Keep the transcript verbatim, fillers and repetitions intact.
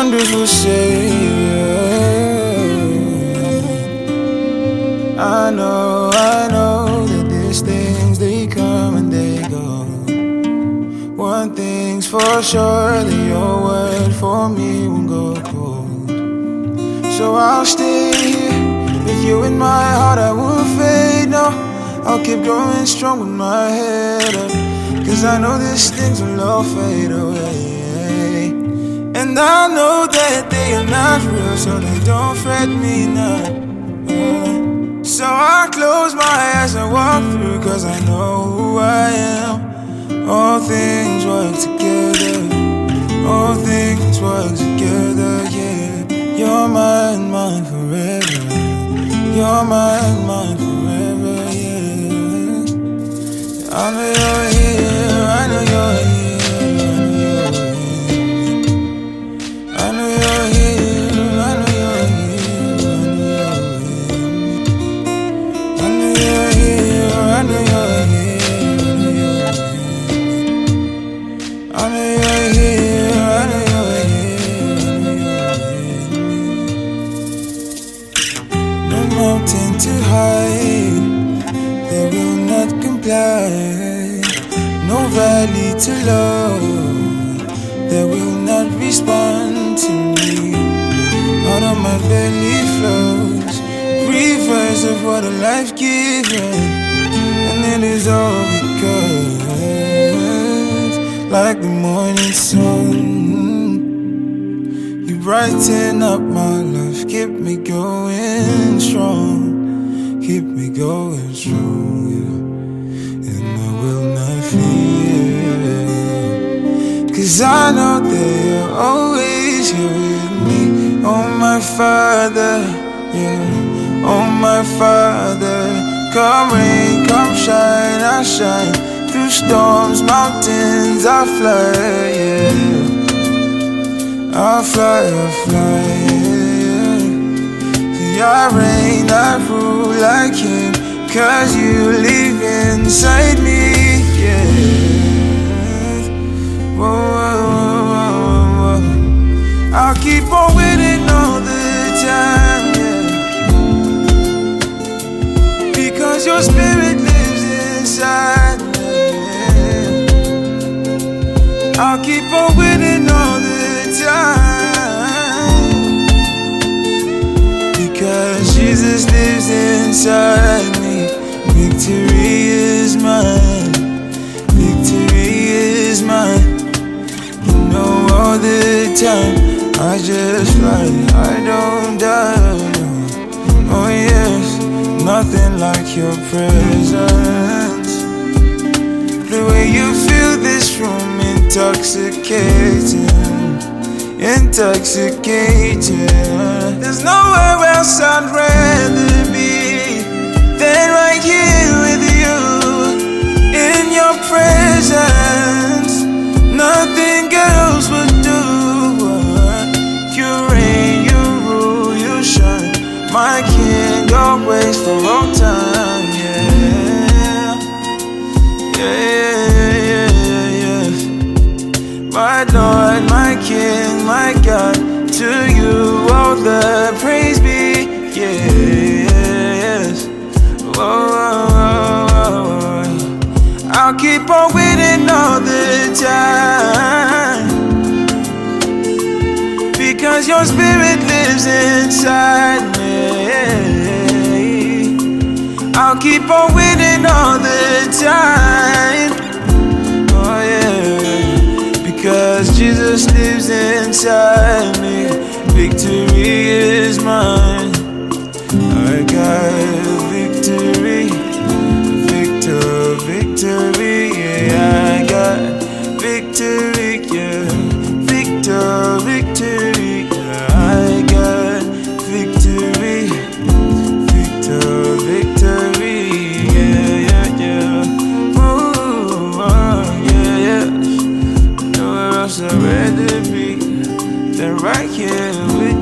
wonderful Savior. I know, I know that these things, they come and they go. One thing's for sure, that your word for me won't go cold. So I'll stay here with you in my heart, I won't fade, no. I'll keep growing strong with my head up, cause I know these things will all fade away. And I know that they are not real, so they don't fret me now. So I close my eyes and walk through, cause I know who I am. All things work together, all things work together, yeah. You're mine, mine forever. You're mine, mine forever, yeah. I know you're here, I know you're here. Mountain too high, they will not comply. No valley too low, they will not respond to me. Out of my belly flows rivers of water, life given, and it is all because, like the morning sun, you brighten up my life, keep me going strong, keep me going strong, yeah. And I will not fear, cause I know that you're always here with me. Oh my Father, yeah. Oh my Father, come rain, come shine, I shine. Through storms, mountains, I fly, yeah. I'll fly, I'll fly, yeah. See, I reign, I rule like him, cause you live inside me, yeah. Whoa, whoa, whoa, whoa. I'll keep on winning all the time, yeah. Because your spirit lives inside me, yeah. I'll keep on winning all the time, because Jesus lives inside me. Victory is mine, victory is mine. You know all the time, I just fly, I don't die. Oh yes, nothing like your presence. The way you fill this room, intoxicating, intoxicating. There's nowhere else I'd rather be than right here with you, in your presence. Nothing else would do. You reign, you rule, you shine, my King, always for all time, yeah. Yeah, yeah, yeah, yeah. My Lord, my King, my God, to you all the praise be, yes. Whoa, whoa, whoa. I'll keep on winning all the time, because your spirit lives inside me. I'll keep on winning all the time, oh yeah. Because Jesus lives inside me, victory is mine. I got victory, victor, victory, yeah. I got victory, yeah. Victor, victory, yeah. I got victory, victor, victory, yeah, yeah, yeah. Ooh, oh, yeah, yeah. I'd rather be than right here with